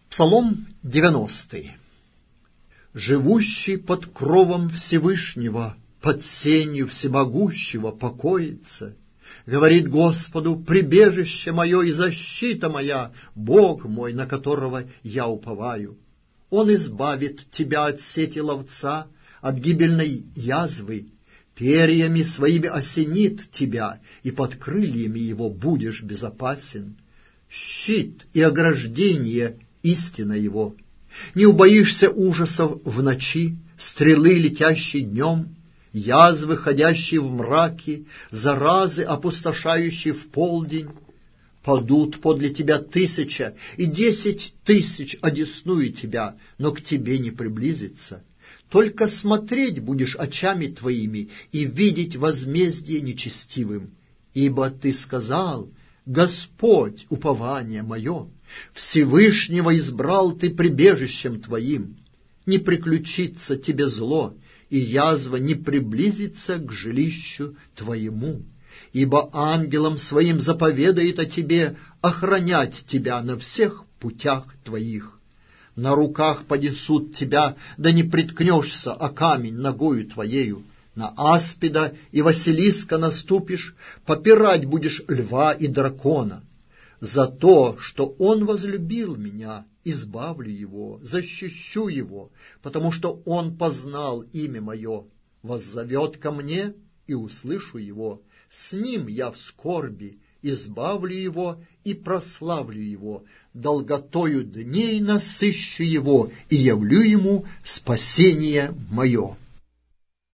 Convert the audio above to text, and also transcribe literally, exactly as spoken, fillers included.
Псалом девяностый. «Живущий под кровом Всевышнего, под сенью Всемогущего покоится. Говорит Господу: прибежище мое и защита моя, Бог мой, на которого я уповаю. Он избавит тебя от сети ловца, от гибельной язвы, перьями своими осенит тебя, и под крыльями его будешь безопасен. Щит и ограждение — истина его. Не убоишься ужасов в ночи, стрелы, летящей днем, язвы, ходящие в мраке, заразы, опустошающие в полдень. Падут подле тебя тысяча, и десять тысяч одесную тебя, но к тебе не приблизится. Только смотреть будешь очами твоими и видеть возмездие нечестивым. Ибо ты сказал: Господь, упование мое, Всевышнего избрал ты прибежищем твоим. Не приключится тебе зло, и язва не приблизится к жилищу твоему. Ибо ангелом своим заповедает о тебе охранять тебя на всех путях твоих. На руках понесут тебя, да не приткнешься о камень ногою твоею. На аспида и василиска наступишь, попирать будешь льва и дракона. За то, что он возлюбил меня, избавлю его, защищу его, потому что он познал имя мое. Воззовет ко мне, и услышу его. С ним я в скорби, избавлю его и прославлю его. Долготою дней насыщу его и явлю ему спасение мое».